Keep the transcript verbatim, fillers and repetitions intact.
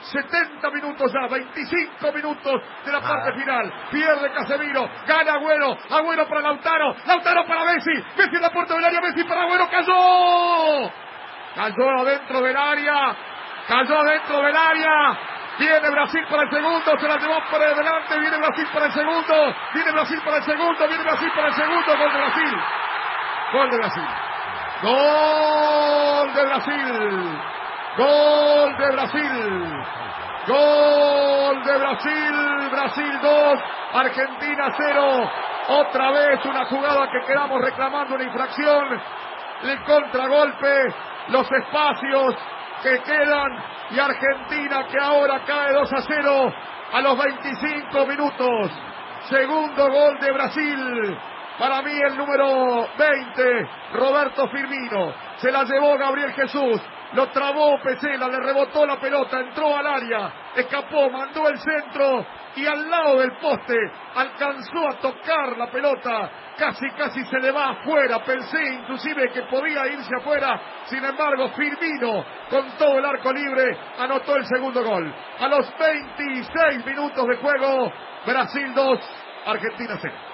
setenta minutos ya, veinticinco minutos de la parte final. Pierde Casemiro, gana Agüero, Agüero para Lautaro, Lautaro para Messi, Messi en la puerta del área, Messi para Agüero, cayó. Cayó adentro del área, cayó adentro del área. Viene Brasil para el segundo, se la llevó para adelante, viene Brasil para el segundo, viene Brasil para el segundo, viene Brasil para el segundo, gol de Brasil. Gol de Brasil. Gol de Brasil. Gol de Brasil. Gol de Brasil. Brasil dos, Argentina cero. Otra vez una jugada que quedamos reclamando una infracción. El contragolpe, los espacios que quedan y Argentina que ahora cae dos a cero a los veinticinco minutos. Segundo gol de Brasil. Para mí el número veinte, Roberto Firmino. Se la llevó Gabriel Jesús. Lo trabó Pesela, le rebotó la pelota, entró al área, escapó, mandó el centro y al lado del poste alcanzó a tocar la pelota. Casi, casi se le va afuera. Pensé inclusive que podía irse afuera. Sin embargo, Firmino, con todo el arco libre, anotó el segundo gol. A los veintiséis minutos de juego, Brasil dos, Argentina cero.